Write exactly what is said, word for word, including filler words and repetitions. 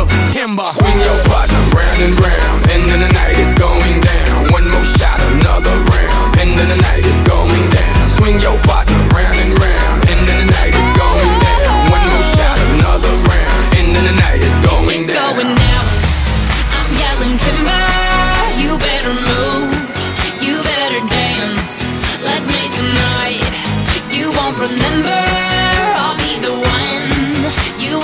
real timber. Swing your partner round and round.